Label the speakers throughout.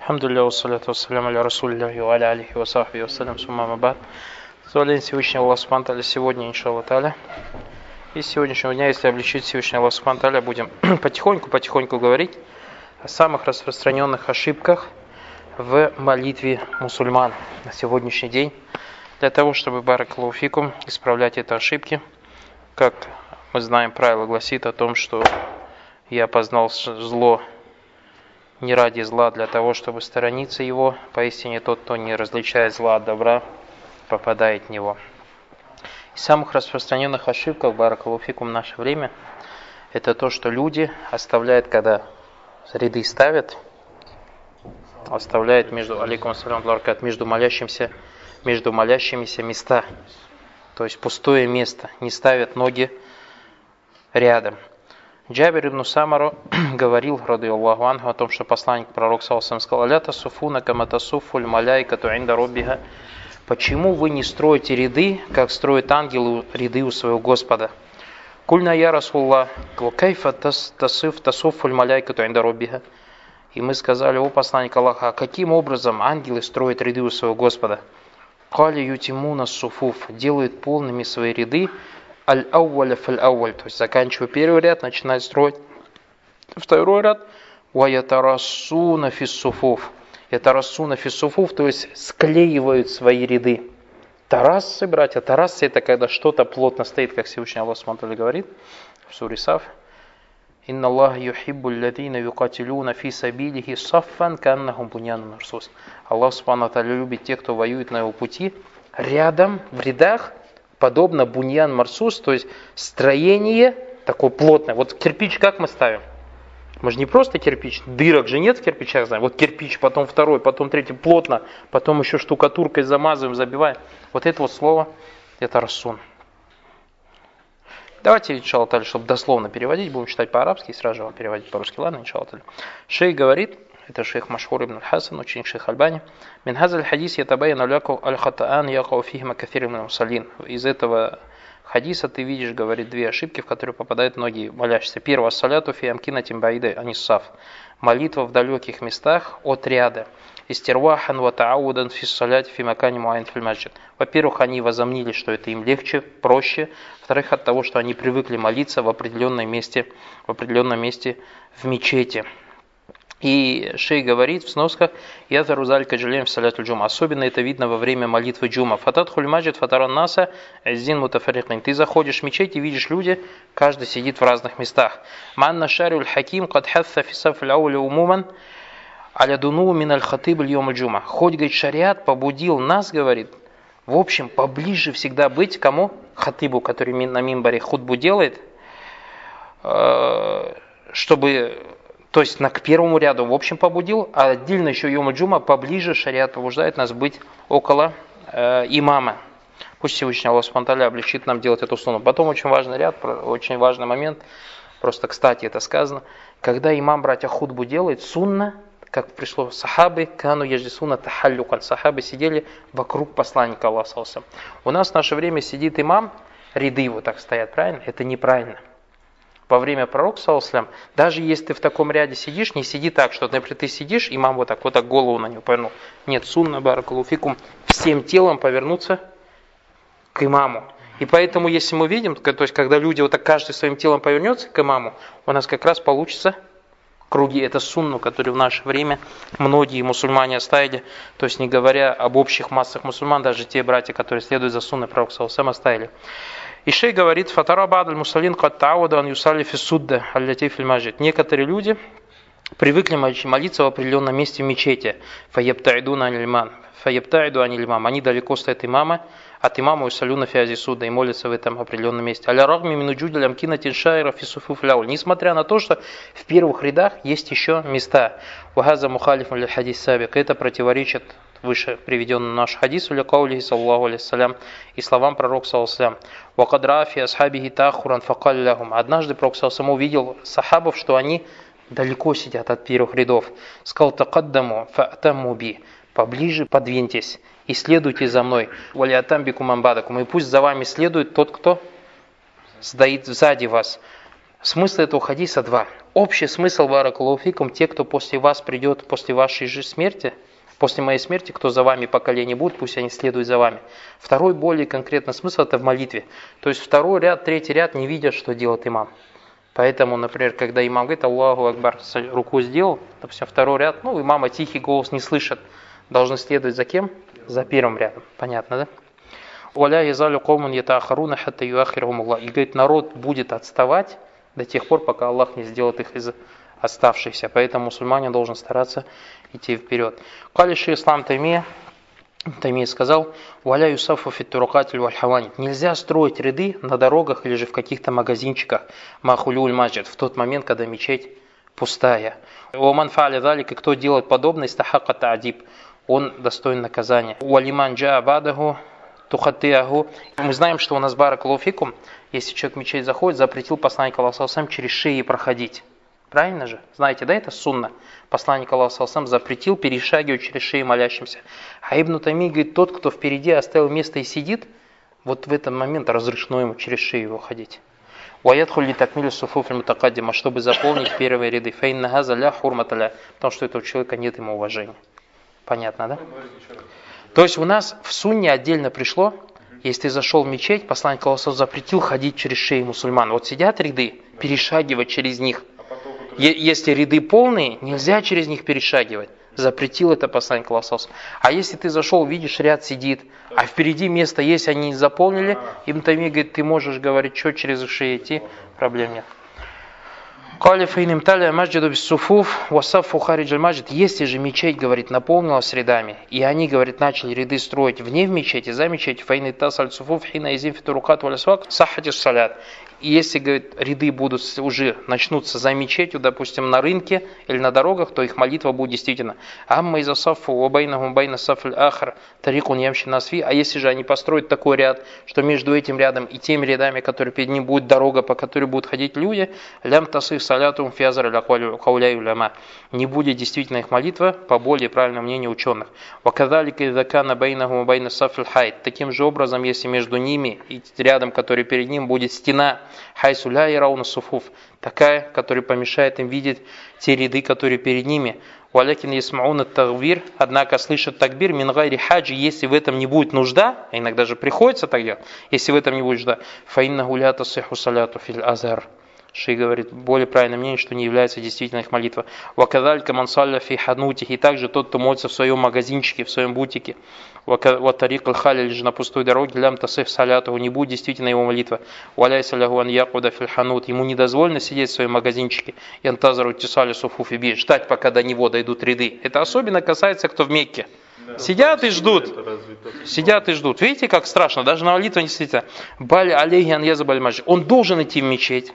Speaker 1: Алхамдулилля, вассаляту вассаляму аля расулиллахи ва аля алихи ва сахбихи вассалям, сумма ама ба'д. Позволение Всевышнего Аллаха Субхану ва Тааля сегодня, иншаллах тааля. Из сегодняшнего дня, если обличить Всевышнего Аллаха Субхану ва Тааля, будем потихоньку говорить о самых распространенных ошибках в молитве мусульман на сегодняшний день. Для того, чтобы баракаллаху фикум исправлять эти ошибки, как мы знаем, правило гласит о том, что я познал зло не ради зла, для того, чтобы сторониться его. Поистине тот, кто не различает зла от добра, попадает в него. Из самых распространенных ошибок, баракаллаху фикум, в наше время, это то, что люди оставляют, когда ряды ставят, оставляют между молящимися места. То есть пустое место, не ставят ноги рядом. Джабир ибн Самару говорил, радийаллаху анху, о том, что посланник пророк саллаллаху алейхи ва саллям сказал: «Ля тасуфуна кама тасуффуль маляикату инда роббиха». Почему вы не строите ряды, как строят ангелы ряды у своего Господа? Кульна я Расуллах, кайфа тасуффуль маляикату инда роббиха. И мы сказали: о посланник Аллаха, каким образом ангелы строят ряды у своего Господа? Кали ютимуна суфуф, делают полными свои ряды. Аль-ауаля фаль-ауаль, то есть заканчивая первый ряд, начинает строить второй ряд. Ваятарассуна фиссуфуф. Ятарассуна фиссуфуф, то есть склеивают свои ряды. Тарассы, братья, тарассы — это когда что-то плотно стоит, как Всевышний Аллах Субхану ва Тааля говорит в суре Саф: «Инна Аллаха юхиббу аллазина юкатилуна фи сабилихи саффан кааннахум буньянун марсус». Аллах Субхану ва Тааля любит тех, кто воюет на его пути, рядом, в рядах, подобно буньян марсус, то есть строение такое плотное. Вот кирпич как мы ставим? Мы же не просто кирпич, дырок же нет в кирпичах, знаем. Вот кирпич, потом второй, потом третий, плотно, потом еще штукатуркой замазываем, забиваем. Вот это вот слово, это рассун. Давайте, иншаллах тааля, чтобы дословно переводить, будем читать по-арабски и сразу же вам переводить по-русски. Ладно, иншаллах тааля. Шейх говорит, это шейх Машхур ибн Хасан, ученик шейх Альбани: «Мин хазаль хадис ятабайяну ляку аль-хатаан яку фихима кафир ибн мусалин». Из этого хадиса ты видишь, говорит, две ошибки, в которые попадают многие молящиеся. Первое: ассаляту фи амкинатин баиде аниссаф. Молитва в далеких местах от ряда. Истирвахан ва тааудан фи саляти фи макани муайн фил масджид. Во-первых, они возомнили, что это им легче, проще. Во-вторых, от того, что они привыкли молиться в определенном месте в мечети. И шейх говорит в сносках: «Я зарузалька джалем в саляту джума». Особенно это видно во время молитвы джума. «Фатат хуль маджид фатаран наса эздин мутафарикин». Ты заходишь в мечеть и видишь люди, каждый сидит в разных местах. «Манна шарюль хаким кад хатса фисаф ляуля умуман аля дуну мин аль хатиб льем джума». Хоть, говорит, шариат побудил нас, говорит, в общем, поближе всегда быть кому? Хатибу, который на мимбаре хутбу делает, чтобы... То есть к первому ряду в общем побудил, а отдельно еще йома джума поближе шариат побуждает нас быть около имама. Пусть Всевышний Аллах Субхану ва Тааля облегчит нам делать эту сунну. Потом очень важный ряд, очень важный момент, просто кстати это сказано: когда имам, братья, хутбу делает, сунна, как пришло сахабы, кану яждисуна тахаллюкан, сахабы сидели вокруг посланника Аллаха саллаллаху алейхи ва саллям. У нас в наше время сидит имам, ряды его так стоят, правильно? Это неправильно. Во время пророка, саллаллаху алейхи ва саллям, даже если ты в таком ряде сидишь, не сиди так, что, например, ты сидишь, имам вот так голову на него повернул. Нет, сунна, баракаллаху фикум, всем телом повернуться к имаму. И поэтому, если мы видим, то есть, когда люди вот так каждый своим телом повернется к имаму, у нас как раз получится круги. Это сунну, которую в наше время многие мусульмане оставили. То есть, не говоря об общих массах мусульман, даже те братья, которые следуют за сунной пророка, саллаллаху алейхи ва саллям, оставили. И шейх говорит: «Фатара ба'д аль-мусалин кад та'авада ан юсалли фи судда аллати фил масджид». Некоторые люди привыкли молиться в определенном месте в мечети. Фаябтаиду анил имам. Они далеко стоят от имама юсалюна фи ази судда, и молятся в этом определенном месте. Аля рагми минуджуди лямкина тиншайра фи суфуф ляуль. Несмотря на то, что в первых рядах есть еще места. Вахаза мухалифун лиль хадис сабик. Это противоречит выше приведенному наш хадису ля-каулихи саллаллаху алейхи салям и словам пророка саллаллаху алейхи салям. «Вакад рафи асхабихи тахуран факаль лахум». Однажды пророк саллаллаху алейхи салям увидел сахабов, что они далеко сидят от первых рядов. Сказал: «Такаддаму фа'таму би». Поближе подвиньтесь и следуйте за мной. «Валиатам бикум амбадакум». И пусть за вами следует тот, кто стоит сзади вас. Смысл этого хадиса два. Общий смысл баракаллаху фикум: те, кто после вас придет, после вашей же смерти, после моей смерти, кто за вами поколение будет, пусть они следуют за вами. Второй, более конкретный смысл, это в молитве. То есть второй ряд, третий ряд не видят, что делает имам. Поэтому, например, когда имам говорит Аллаху Акбар, руку сделал, допустим, второй ряд, имама тихий голос не слышит, должны следовать за кем? За первым рядом. Понятно, да? «Валя язалю каумун ятаахаруна хатта юахирхум Аллах». И говорит, народ будет отставать до тех пор, пока Аллах не сделает их из оставшихся. Поэтому мусульманин должен стараться идти вперед. Кали шейх ислам Таймия сказал: «Валя юсафу фит турукатиль валь хавани». Нельзя строить ряды на дорогах или же в каких-то магазинчиках махулюль маджид в тот момент, когда мечеть пустая. «Оман фа'аля залик», и кто делает подобное, истахака та'адиб, он достоин наказания. «Валиман джа бадаху тухатиаху». Мы знаем, что у нас баракаллаху фикум, если человек в мечеть заходит, запретил посланник Аллаха саллаллаху алейхи ва саллям через шеи проходить. Правильно же? Знаете, да, это сунна. Посланник Аллаха саллаллаху алейхи ва саллям запретил перешагивать через шеи молящимся. А Ибн Тайми говорит, тот, кто впереди оставил место и сидит, вот в этот момент разрешено ему через шею его ходить. «Ваядхуль ли такмилю суфуф мутакаддима», чтобы заполнить первые ряды. «Фаинна газа ля хурматаля», потому что у этого человека нет ему уважения. Понятно, да? То есть у нас в сунне отдельно пришло, если ты зашел в мечеть, посланник Аллаха запретил ходить через шеи мусульман. Вот сидят ряды, перешагивать через них. Если ряды полные, нельзя через них перешагивать. Запретил это посланник Аллаха. А если ты зашел, видишь, ряд сидит, а впереди место есть, они не заполнили, Ибн Тайми говорит, ты можешь говорить, что через их шеи идти, проблем нет. Если же мечеть, говорит, наполнилась рядами, и они, говорит, начали ряды строить вне в мечети, за мечеть, и если, говорит, ряды будут уже начнутся за мечетью, допустим, на рынке или на дорогах, то их молитва будет действительно. А если же они построят такой ряд, что между этим рядом и теми рядами, которые перед ним будет дорога, по которой будут ходить люди, не будет действительно их молитва, по более правильному мнению ученых. Таким же образом, если между ними и рядом, который перед ним, будет стена, хайсуля и рауна суфуф, такая, которая помешает им видеть те ряды, которые перед ними. Валякин ясмауна тагвир, однако слышат такбир мин гайри хаджи, если в этом не будет нужда, а иногда же приходится так делать, если в этом не будет нужда, фаиннаху ля тасиху саляту фил азар. Шейх говорит, более правильное мнение, что не является действительно их молитва. Вакадалька мансалля фи ханутих, и также тот, кто молится в своем магазинчике, в своем бутике. Ватарик аль-халя, или же на пустой дороге, лям тасиф салятуху, не будет действительно его молитва. Валяйся лягу ан якуда фил ханут, ему не дозволено сидеть в своем магазинчике. Янтазару тисали суфуф и би, ждать, пока до него дойдут ряды. Это особенно касается, кто в Мекке. Сидят и ждут. Сидят и ждут. Видите, как страшно, даже на молитву не сидят. Баль алейхи ан язабаль маджи. Он должен идти в мечеть.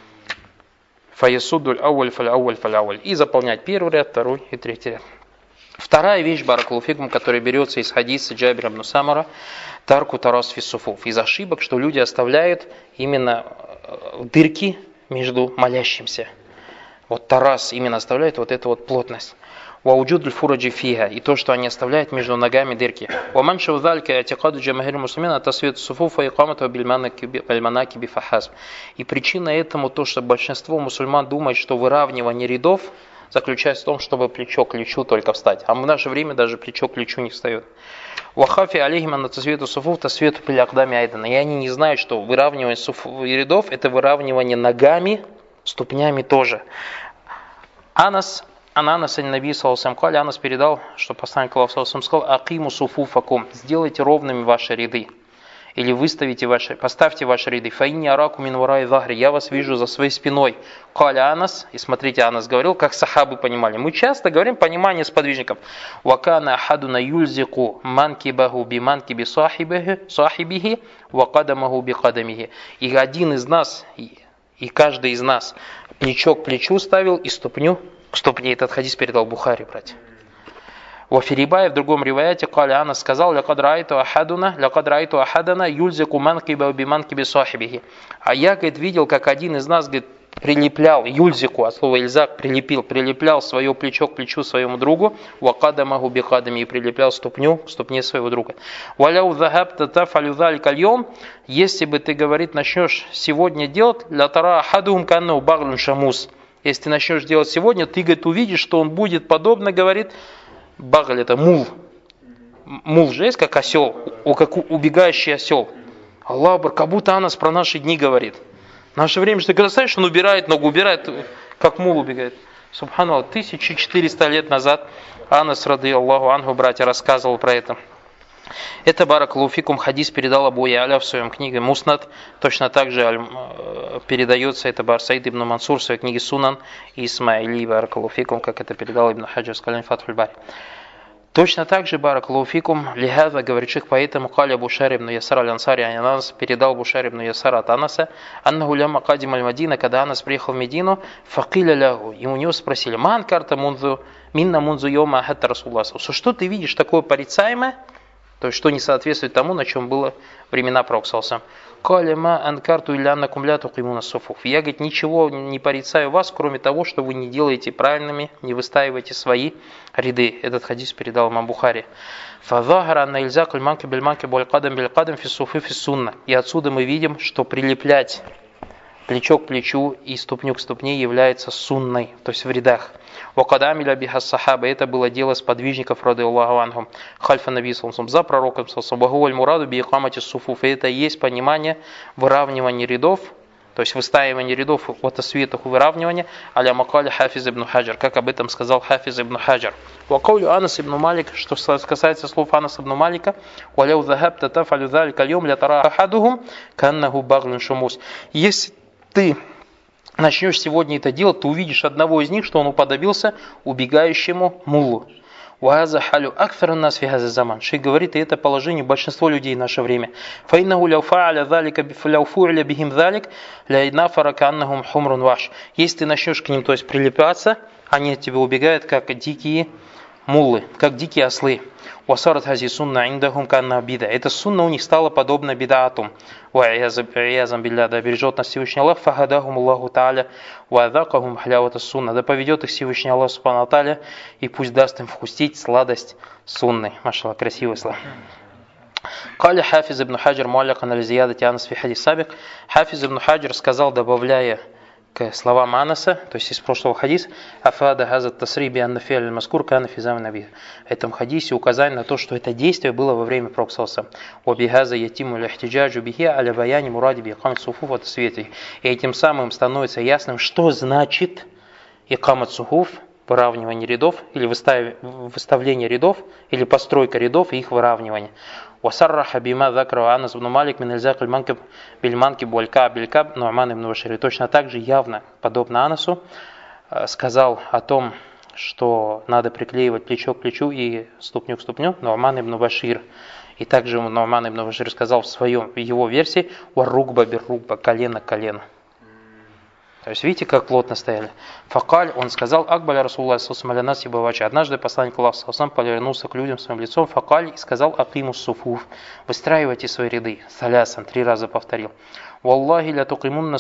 Speaker 1: Фаясудуль ауаль фаль ауаль. И заполнять первый ряд, второй и третий ряд. Вторая вещь, баракаллаху фикум, которая берется из хадиса Джабира ибн Самура, тарку тарас фи суфуф. Из ошибок, что люди оставляют именно дырки между молящимся. Вот тарас именно оставляет вот эту вот плотность. Вауджудль фураджи фига, и то, что они оставляют между ногами дырки. Ваманшу залька атикаду джамахир муслимина тасвит суфуфа и камату бильманаки бифахаз. И причина этому то, что большинство мусульман думает, что выравнивание рядов заключается в том, чтобы плечо к плечу только встать. А в наше время даже плечо к плечу не встает. Вахафи алейхима на тасвету суфуф тасвету пилякдами айдана. И они не знают, что выравнивание рядов это выравнивание ногами, ступнями тоже. Анас Наби саллаллаху алейхи Анас передал, что посланник Аллаха саллаллаху алейхи сказал: акиму суфуфакум, сделайте ровными ваши ряды. Или поставьте ваши ряды. Фаинни араку мин варай захри, я вас вижу за своей спиной. Каля Анас, и смотрите, Анас говорил, как сахабы понимали. Мы часто говорим понимание сподвижников. Вакана ахадуна юльзику манкибаху би манкиби сахибихи вакадамаху би кадамихи. И один из нас, и каждый из нас плечо к плечу ставил и ступню к ступне. Этот хадис передал Бухари, братья. В Фирибае, в другом риваяте, Каля Анас сказал: «Лякад раайту ахадана юльзику манкиба би манкиби сахибихи». А я, говорит, видел, как один из нас, говорит, прилеплял, юльзику, от слова ильзак, прилеплял свое плечо к плечу своему другу, вакадамаху бикадами, и прилеплял ступню к ступне своего друга. Валяу захабта тафалю залика аль-йом, если бы ты, говорит, начнешь сегодня делать, ля тара ахадухум каннаху баглун шамус, если ты начнешь делать сегодня, ты, говорит, увидишь, что он будет подобно, говорит, багль это мул. Мул же есть, как осел, как убегающий осел. Аллах, как будто Анас про наши дни говорит. В наше время, что ты когда знаешь, он убирает ногу, убирает, как мул убегает. Субханаллах, 1400 лет назад Анас, рады Аллаху анху, братья, рассказывал про это. Это баракалуфикум хадис передал Абу Я'ля в своем книге Муснад. Точно так же передается это Саид ибн Мансур в своей книге Сунан и Исмаили баракалуфикум, как это передал Ибн Хаджар Аскалани Фатхуль Бари. Точно так же баракалуфикум лихаза, говорит шейх, поэтому Каля Бушайр ибн Ясар аль-Ансари Анас передал Бушайр ибн Ясар от Анаса, аннаху лямма кадим аль-Мадина, когда Анас приехал в Медину, факиля лягу, и у него спросили, ман карта мунзу минна мунзу йома ахатта Расуллах, что ты видишь такое порицаемое, то есть что не соответствует тому, на чем было времена Пророка. Калема анкарту илянна кумляту кимуна суфуф. Я, говорит, ничего не порицаю вас, кроме того, что вы не делаете правильными, не выстаиваете свои ряды. Этот хадис передал имам Бухари. Фазахара на ильзак аль-манки биль-манки буль-кадам биль-кадам фи-суфи фи-сунна. И отсюда мы видим, что прилеплять плечо к плечу и ступню к ступне является сунной, то есть в рядах. Вакадамиля биха сахаба, это было дело сподвижников рады Аллаху анхум, хальфа наби саллаллаху за пророком саллаллаху аль мураду би икамати суфуф. Это и есть понимание выравнивания рядов, то есть выстаивание рядов от осветах выравнивания, аля макаля Хафиз ибн Хаджар, как об этом сказал Хафиз ибн Хаджар. Вакаулю Анас ибн Малик, что касается слов Анас ибн Малика, валяу захабта тафалю залика аль-йом ля тара ахадухум каннаху баглун шумус. Если ты начнешь сегодня это делать, ты увидишь одного из них, что он уподобился убегающему муллу. Шейх говорит, и это положение большинства людей в наше время. Если ты начнешь к ним, то есть прилепляться, они от тебя убегают, как дикие муллы, как дикие ослы. Это сунна у них стала подобна бидаатум. Да бережет нас Всевышний Аллах. Да поведет их Всевышний Аллах Субхану Тааля, и пусть даст им вкусить сладость сунны. Машаллах, красивый слова. Каля Хафиз ибн Хаджар муаллякан аль-зиядати Анас фи хадис сабик. Хафиз ибн Хаджар сказал, добавляя к словам Анаса, то есть из прошлого хадиса, афада газат тасриби анна фи'аль аль-маскур кана фи заман наби. В этом хадисе указание на то, что это действие было во время Пророка саллаллаху алейхи ва саллям. Ва бихаза ятиму аль-ихтиджаджу бихи аля баяни муради би икамат суфуф ва тасвити. И этим самым становится ясным, что значит икамат суфуф, выравнивание рядов, или выставление рядов, или постройка рядов и их выравнивание. Васарраха бима закра Анас ибн Малик мин ильзак аль-манкиб биль-манкиб валь-каб биль-каб Ну'ман ибн Башир. Точно так же явно, подобно Анасу, сказал о том, что надо приклеивать плечо к плечу и ступню к ступню, Ну'ман ибн Башир. И также Ну'ман ибн Башир сказал в его версии «Варрукба бир-рукба», колено к колену. То есть видите, как плотно стояли. Факаль, он сказал, Акбаля Расуллах саллаллаху алейхи ва саллям. Однажды посланник Аллаха саллаллаху повернулся к людям своим лицом, факаль, и сказал, акимус суфуф, выстраивайте свои ряды. Салясан, 3 раза повторил. Валлахи ля туқимунна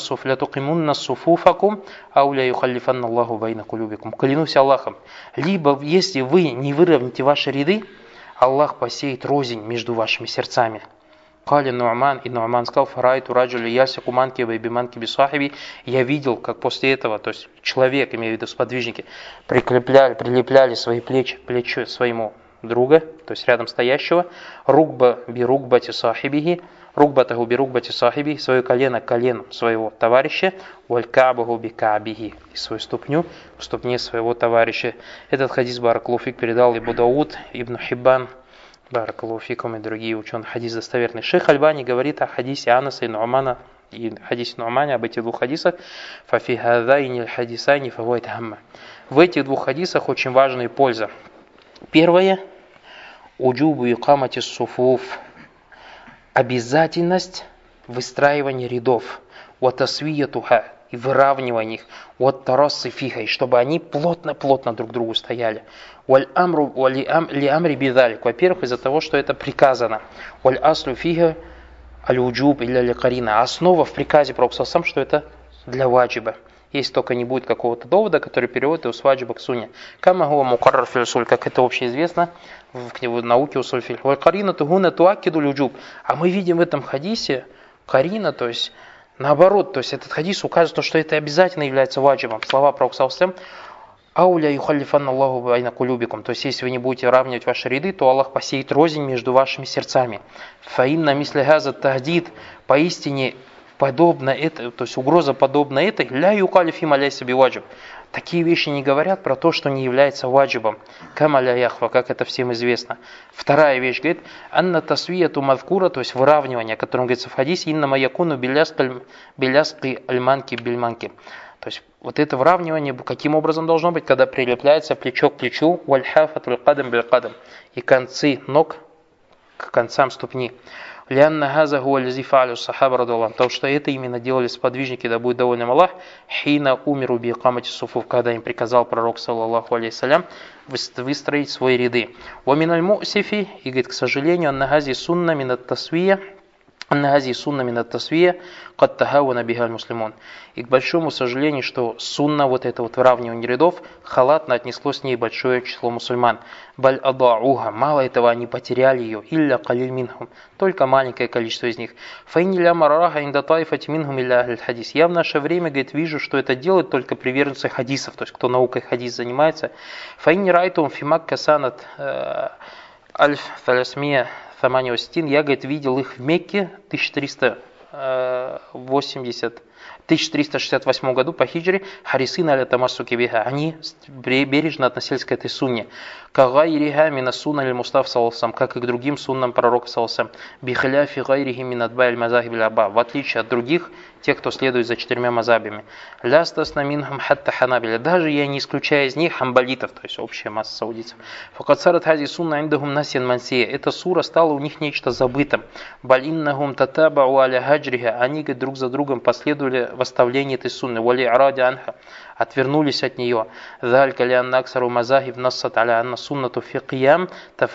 Speaker 1: суфуфакум, ау ля юхаллифанна Аллаху байна кулюбикум. Клянусь Аллахом, либо если вы не выровняете ваши ряды, Аллах посеет рознь между вашими сердцами. Кали Ну'ман, и Ну'ман сказал, фарайту раджули ясику манки биманки бисахиби. Я видел, как после этого, то есть человек, имею в виду сподвижники, прилепляли свои плечи к плечу своему друга, то есть рядом стоящего, рукба би рукбати сахибихи, рукбатаху би рукбати сахиби, свое колено к колену своего товарища, валькабаху би кабихи, и свою ступню к ступне своего товарища. Этот хадис баракалуфик передал Ибн Дауд, Ибн Хиббан, баракаллаху фикум, и другие ученые. Хадис достоверный. Шейх Альбани говорит о хадисе Анаса и Ну'мана, и хадисе Ну'мана, об этих 2 хадисах. Фафи хадайни аль-хадисайни фавайт хамма. В этих 2 хадисах очень важная польза. Первое, уджубу икамати суфуф, обязательность выстраивания рядов, ва тасвиятуха, и выравнивание их, вот тарассы фихой, чтобы они плотно друг к другу стояли. Ли-амри бидалик. Во-первых, из-за того, что это приказано. Валь-аслю фиха аль-уджуб или аль-карина. Основа в приказе Пророка сам, что это для ваджиба. Если только не будет какого-то довода, который переводит его с ваджиба к сунне. Кама хуа мукаррар фил усуль, как это общеизвестно в науке усуль филь. Валь карина тугуна туакиду люджуб. А мы видим в этом хадисе карина, то есть наоборот, то есть этот хадис указывает, что это обязательно является ваджибом. Слова пророка саллаллаху ауля юхаллифанна Аллаху байна кулюбикум. То есть, если вы не будете равнивать ваши ряды, то Аллах посеет рознь между вашими сердцами. Фаинна мисли газа тахдид. Поистине подобно это, то есть угроза подобна этой, ля юкалифи маляйся биваджиб. Такие вещи не говорят про то, что не является ваджибом. Камаля яхва, как это всем известно. Вторая вещь говорит, анна тасвияту мадкура, то есть выравнивание, о котором говорится в хадисе, инна маякуну биляски альманки бильманки. То есть вот это выравнивание каким образом должно быть, когда прилепляется плечо к плечу, вальхафатуль кадам биль-кадам, и концы ног к концам ступни. Лянна газа гуальзи фа'алю сахаба радуллах, потому что это именно делали сподвижники, да будет доволен Аллах, хина умиру би камати суфуф, когда им приказал пророк саллаллаху алейхиссалям выстроить свои ряды. Ва миналь му'сифи, и говорит, к сожалению, анна гази сунна минат тасвия, кад тахауна бихаль муслимун. И к большому сожалению, что сунна, вот это вот выравнивание рядов, халатно отнеслось с ней большое число мусульман. Баль адауха, мало этого, они потеряли ее, илля калиль минхум, только маленькое количество из них. Файни ля марараха инда тайфати минхум илля ахль хадис. Я в наше время, говорит, вижу, что это делают только приверженцы хадисов, то есть кто наукой хадис занимается. Файни райтум фимак касанат альф фаласмия Саманиостин, я, говорит, видел их в Мекке 1368 году по хиджре, харисына аля тамассуки биха. Они бережно относились к этой сунне. Кагайриха мина сунна аль мустаф саллаллаху, как и к другим суннам пророка саллаллаху, бихляфи гайрихи мин адбай аль мазахиб аль аба, в отличие от других, тех, кто следует за 4 мазабами. Лястасна минхам хатта ханабиля, даже я не исключаю из них хамбалитов, то есть общая масса саудитов. Факатсарат хази сунна индахум насян мансия. Эта сура стала у них нечто забытым. Балиннахум татабау аля хаджриха. Они, говорит, друг за другом последовали в оставлении этой сунны. Вали аради анха. Отвернулись от нее. Залька ли анна аксару мазахиб нассат аля анна суннату фи қиям